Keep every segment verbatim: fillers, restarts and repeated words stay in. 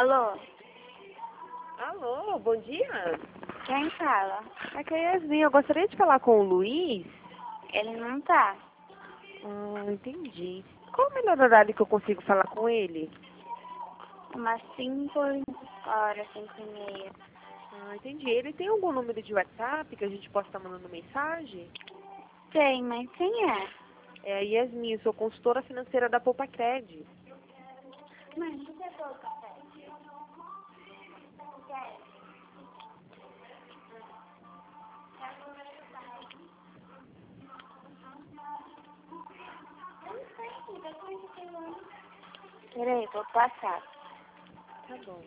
Alô? Alô, bom dia. Quem fala? Aqui é a Yasmin. Eu gostaria de falar com o Luiz. Ele não tá. Ah, entendi. Qual o melhor horário que eu consigo falar com ele? Umas cinco horas, cinco e meia. Ah, entendi. Ele tem algum número de WhatsApp que a gente possa estar mandando mensagem? Tem, mas quem é? É a Yasmin, eu sou consultora financeira da Poupa Cred. Mãe, o que é pouco café? Peraí, vou passar. Tá bom.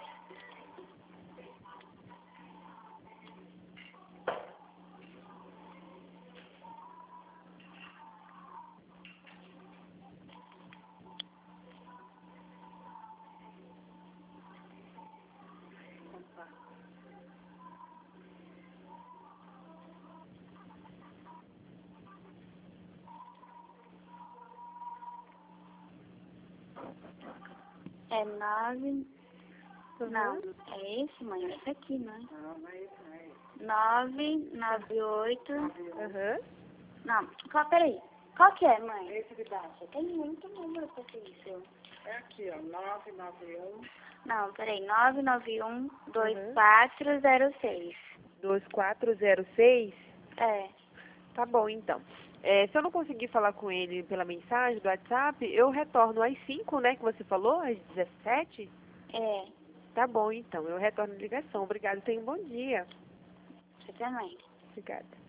É nove... Uhum. Não, é esse, mãe? Esse aqui, né? Nove, nove, oito... Aham. Não, qual, peraí. Qual que é, mãe? Esse de baixo. Tem muito número pra ser isso. É aqui, ó, nove nove um. Não, peraí. nove nove um, dois Uhum. quatro zero seis. dois quatro zero seis? É. Tá bom, então. É, se eu não conseguir falar com ele pela mensagem do WhatsApp, eu retorno às cinco, né, que você falou, às dezessete? É. Tá bom, então. Eu retorno a ligação. Obrigada. Tenha um bom dia. Você também. Obrigada.